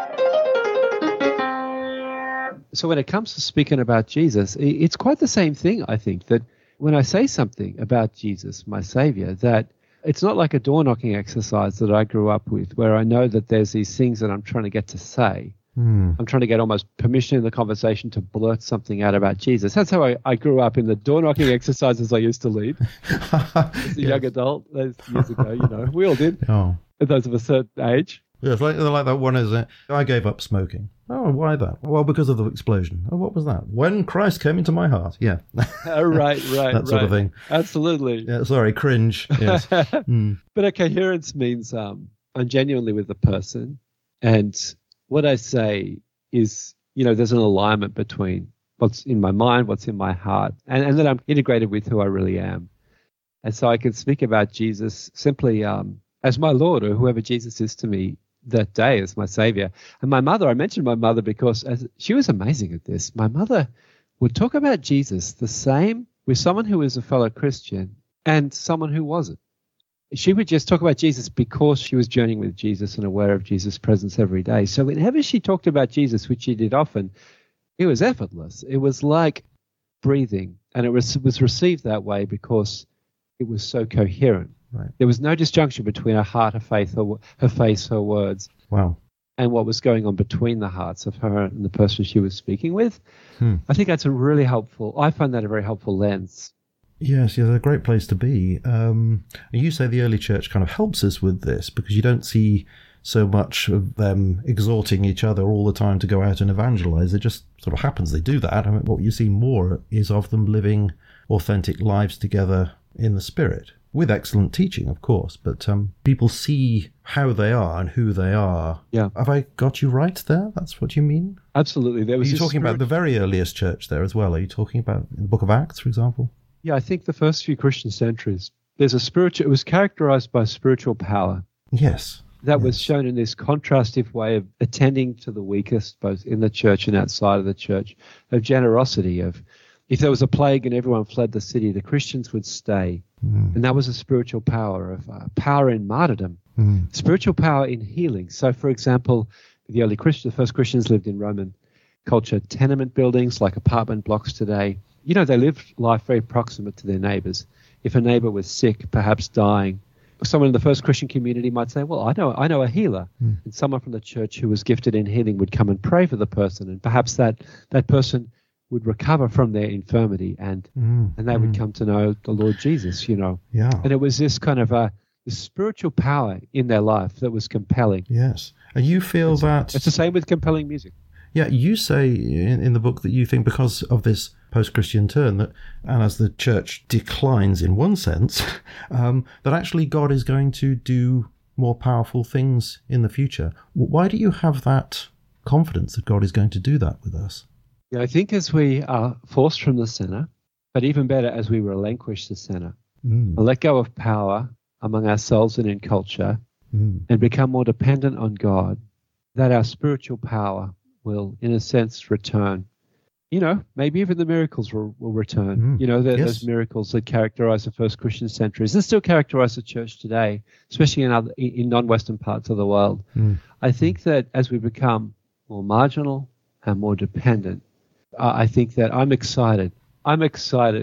So when it comes to speaking about Jesus, i- it's quite the same thing, I think, that when I say something about Jesus, my Savior, that it's not like a door-knocking exercise that I grew up with, where I know that there's these things that I'm trying to get to say. Mm. I'm trying to get almost permission in the conversation to blurt something out about Jesus. That's how I, I grew up in the door-knocking exercises I used to lead as a young adult those years ago. You know, we all did, Oh. those of a certain age. Yeah, it's like, like that one is, uh, I gave up smoking. Oh, why that? Well, because of the explosion. Oh, what was that? When Christ came into my heart. Yeah. Oh, right, right, that sort right. of thing. Absolutely. Yeah, sorry, cringe. Yes. Mm. But a coherence means um, I'm genuinely with the person, and what I say is, you know, there's an alignment between what's in my mind, what's in my heart, and, and that I'm integrated with who I really am. And so I can speak about Jesus simply um, as my Lord, or whoever Jesus is to me that day as my Savior. And my mother, I mentioned my mother because as, she was amazing at this. My mother would talk about Jesus the same with someone who was a fellow Christian and someone who wasn't. She would just talk about Jesus because she was journeying with Jesus and aware of Jesus' presence every day. So whenever she talked about Jesus, which she did often, it was effortless. It was like breathing, and it was, was received that way because it was so coherent. Right. There was no disjunction between her heart, her faith, her, her face, her words, Wow. and what was going on between the hearts of her and the person she was speaking with. Hmm. I think that's a really helpful, I find that a very helpful lens. Yes, yeah, a great place to be. Um, and you say the early church kind of helps us with this because you don't see so much of them exhorting each other all the time to go out and evangelize. It just sort of happens they do that. I mean, what you see more is of them living authentic lives together in the Spirit, with excellent teaching, of course. But um, people see how they are and who they are. Yeah. Have I got you right there? That's what you mean? Absolutely. There Are was you this talking about spirit- the very earliest church there as well? Are you talking about the Book of Acts, for example? Yeah, I think the first few Christian centuries, there's a spiritual, it was characterized by spiritual power Yes. that yes. was shown in this contrastive way of attending to the weakest, both in the church and outside of the church, of generosity, of if there was a plague and everyone fled the city, the Christians would stay. Mm. And that was a spiritual power of uh, power in martyrdom, Mm. spiritual power in healing. So, for example, the early Christians, the first Christians lived in Roman culture, tenement buildings like apartment blocks today. You know, they lived life very proximate to their neighbors. If a neighbor was sick, perhaps dying, someone in the first Christian community might say, well, I know I know a healer. Mm. And someone from the church who was gifted in healing would come and pray for the person. And perhaps that, that person would recover from their infirmity and, Mm. and they Mm. would come to know the Lord Jesus, you know. Yeah. And it was this kind of a this spiritual power in their life that was compelling. Yes. And you feel that... It's the same with compelling music. Yeah, you say in, in the book that you think because of this post-Christian turn, that, and as the church declines in one sense, um, that actually God is going to do more powerful things in the future. Why do you have that confidence that God is going to do that with us? Yeah, I think as we are forced from the center, but even better as we relinquish the center, Mm. and let go of power among ourselves and in culture, Mm. and become more dependent on God, that our spiritual power will, in a sense, return. You know, maybe even the miracles will, will return. Mm. You know, the, Yes. those miracles that characterize the first Christian centuries and still characterize the church today, especially in other in non-Western parts of the world. Mm. I think that as we become more marginal and more dependent, uh, I think that I'm excited. I'm excited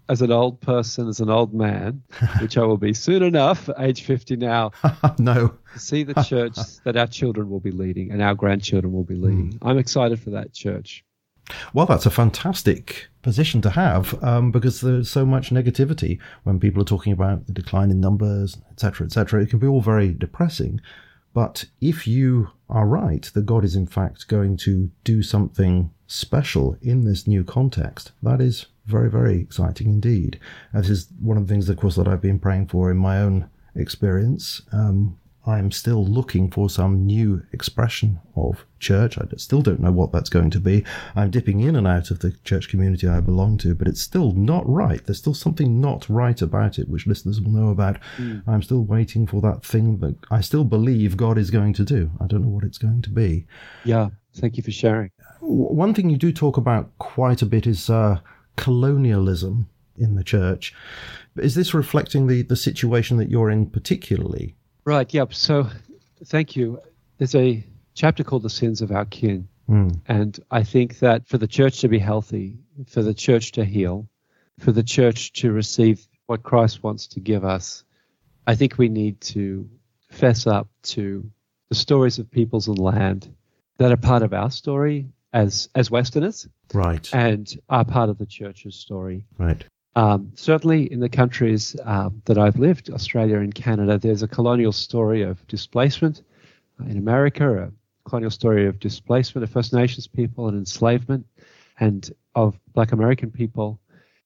as an old person, as an old man, which I will be soon enough, age fifty now, no. to see the church that our children will be leading and our grandchildren will be leading. Mm. I'm excited for that church. Well, that's a fantastic position to have, um, because there's so much negativity when people are talking about the decline in numbers, et cetera, et cetera. It can be all very depressing. But if you are right that God is in fact going to do something special in this new context, that is very, very exciting indeed. And this is one of the things, of course, that I've been praying for in my own experience. Um, I'm still looking for some new expression of church. I still don't know what that's going to be. I'm dipping in and out of the church community I belong to, but it's still not right. There's still something not right about it, which listeners will know about. Mm. I'm still waiting for that thing that I still believe God is going to do. I don't know what it's going to be. Yeah, thank you for sharing. One thing you do talk about quite a bit is uh, colonialism in the church. Is this reflecting the, the situation that you're in particularly? Right, yep. So thank you. There's a chapter called The Sins of Our Kin. Mm. And I think that for the church to be healthy, for the church to heal, for the church to receive what Christ wants to give us, I think we need to fess up to the stories of peoples and land that are part of our story as as Westerners. Right. And are part of the church's story. Right. Um, certainly in the countries um, that I've lived, Australia and Canada, there's a colonial story of displacement. In America, a colonial story of displacement of First Nations people and enslavement, and of Black American people,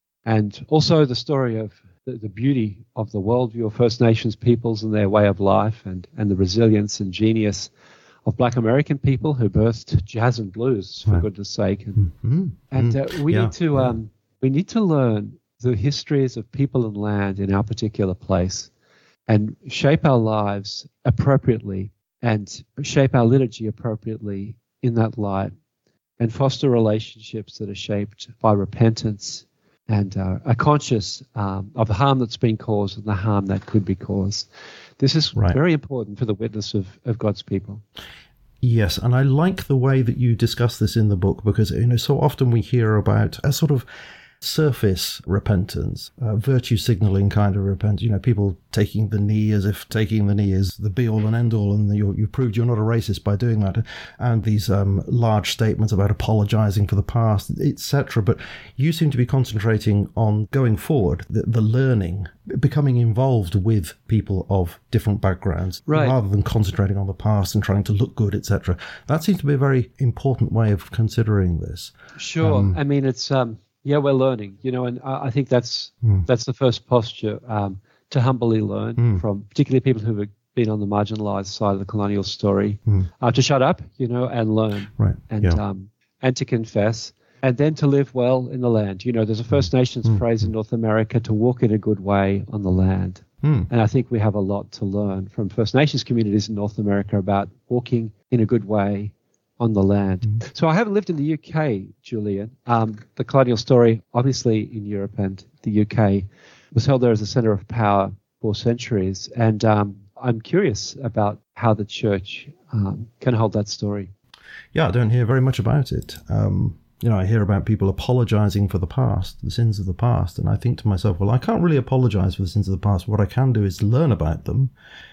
and also the story of the, the beauty of the worldview of First Nations peoples and their way of life, and, and the resilience and genius of Black American people who birthed jazz and blues, for right. goodness sake. And, mm-hmm. and uh, we yeah. need to um, we need to learn the histories of people and land in our particular place, and shape our lives appropriately, and shape our liturgy appropriately in that light, and foster relationships that are shaped by repentance and uh, are conscious um, of the harm that's been caused and the harm that could be caused. This is right. very important for the witness of, of God's people. Yes, and I like the way that you discuss this in the book, because you know so often we hear about a sort of surface repentance, uh, virtue signaling kind of repentance. You know, people taking the knee as if taking the knee is the be-all and end-all, and you're, you proved you're not a racist by doing that. And these um, large statements about apologizing for the past, et cetera. But you seem to be concentrating on going forward, the, the learning, becoming involved with people of different backgrounds, right. rather than concentrating on the past and trying to look good, et cetera. That seems to be a very important way of considering this. Sure. Um, I mean, it's... um. Yeah, we're learning, you know, and I think that's mm. that's the first posture, um, to humbly learn mm. from particularly people who have been on the marginalized side of the colonial story, mm. uh, to shut up, you know, and learn, right. and yeah. um, and to confess, and then to live well in the land. You know, there's a First Nations mm. phrase in North America, to walk in a good way on the land. Mm. And I think we have a lot to learn from First Nations communities in North America about walking in a good way on the land. Mm. So I haven't lived in the U K, Julian. Um, the colonial story, obviously in Europe and the U K, was held there as a centre of power for centuries. And um, I'm curious about how the church um, can hold that story. Yeah, I don't hear very much about it. Um, you know, I hear about people apologizing for the past, the sins of the past. And I think to myself, well, I can't really apologize for the sins of the past. What I can do is learn about them,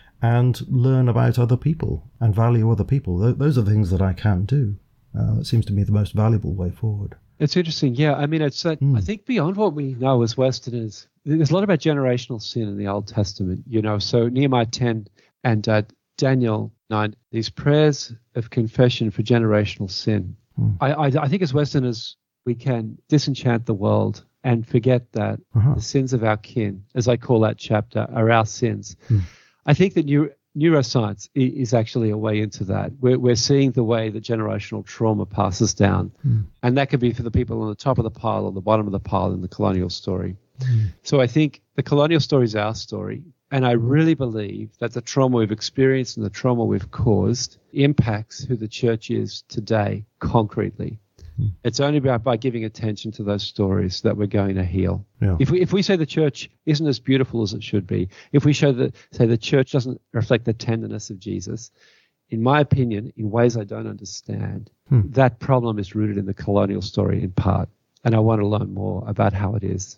and learn about other people and value other people. Those are the things that I can do. Uh, it seems to me the most valuable way forward. It's interesting. Yeah, I mean, it's uh, mm. I think beyond what we know as Westerners, there's a lot about generational sin in the Old Testament, you know. So Nehemiah ten and uh, Daniel nine, these prayers of confession for generational sin. Mm. I, I, I think as Westerners, we can disenchant the world and forget that uh-huh. the sins of our kin, as I call that chapter, are our sins. Mm. I think that neuro, neuroscience is actually a way into that. We're, we're seeing the way that generational trauma passes down. Mm. And that could be for the people on the top of the pile or the bottom of the pile in the colonial story. Mm. So I think the colonial story is our story. And I really believe that the trauma we've experienced and the trauma we've caused impacts who the church is today concretely. Mm. It's only by, by giving attention to those stories that we're going to heal. Yeah. If we if we say the church isn't as beautiful as it should be, if we show that say the church doesn't reflect the tenderness of Jesus, in my opinion, in ways I don't understand, mm. that problem is rooted in the colonial story in part. And I want to learn more about how it is.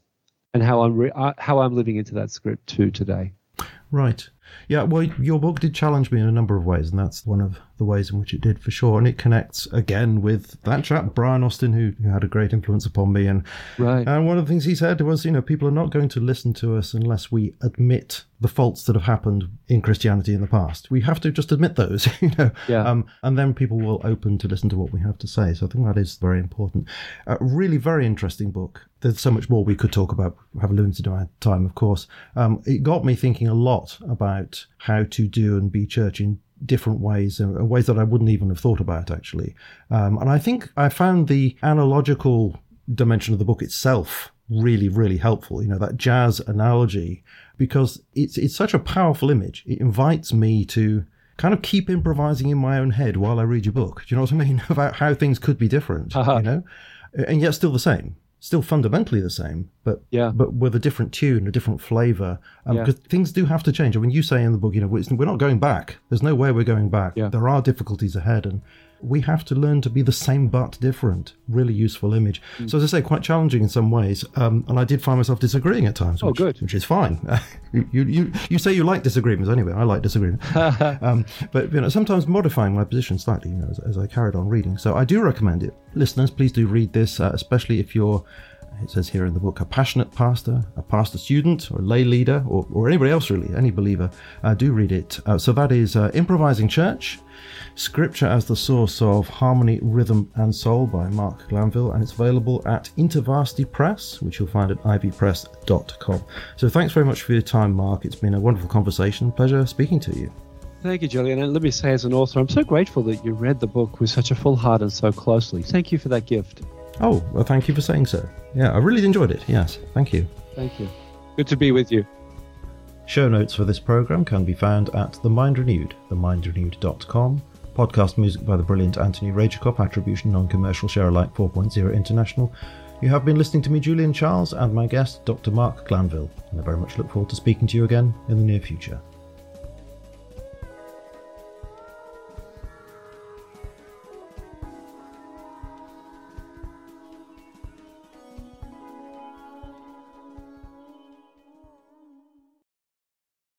and how I'm re- uh, how I'm living into that script too today. Right. Yeah, well, your book did challenge me in a number of ways, and that's one of the ways in which it did, for sure. And it connects, again, with that chap, Brian Austin, who, who had a great influence upon me. And, right. and one of the things he said was, you know, people are not going to listen to us unless we admit the faults that have happened in Christianity in the past. We have to just admit those, you know, yeah. um, and then people will open to listen to what we have to say. So I think that is very important. A uh, really very interesting book. There's so much more we could talk about. We have a limited amount of time, of course. Um, it got me thinking a lot about how to do and be church in different ways, and ways that I wouldn't even have thought about, actually. Um, and I think I found the analogical dimension of the book itself really, really helpful. You know, that jazz analogy, because it's it's such a powerful image. It invites me to kind of keep improvising in my own head while I read your book. Do you know what I mean? About how things could be different, uh-huh. you know, and yet still the same. Still fundamentally the same, but yeah. but with a different tune, a different flavour. Um, yeah. Because things do have to change. I mean, you say in the book, you know, we're not going back. There's no way we're going back. Yeah. There are difficulties ahead, and we have to learn to be the same but different. Really useful image. Mm. So as I say, quite challenging in some ways. Um, and I did find myself disagreeing at times. Which, oh, good. Which is fine. you, you you say you like disagreements anyway. I like disagreements. um, but you know, sometimes modifying my position slightly, you know, as, as I carried on reading. So I do recommend it. Listeners, please do read this, uh, especially if you're, it says here in the book, a passionate pastor, a pastor student, or lay leader, or, or anybody else really, any believer, uh, do read it. Uh, so that is uh, Improvising Church, Scripture as the Source of Harmony, Rhythm and Soul by Mark Glanville, and it's available at InterVarsity Press, which you'll find at ivy press dot com. So thanks very much for your time, Mark. It's been a wonderful conversation. Pleasure speaking to you. Thank you, Julian. And let me say, as an author, I'm so grateful that you read the book with such a full heart and so closely. Thank you for that gift. Oh, well, thank you for saying so. Yeah, I really enjoyed it. Yes, thank you. Thank you. Good to be with you. Show notes for this program can be found at The Mind Renewed, the mind renewed dot com. Podcast music by the brilliant Anthony Rajikop, attribution non-commercial, share alike four point oh international. You have been listening to me, Julian Charles, and my guest, Doctor Mark Glanville, and I very much look forward to speaking to you again in the near future.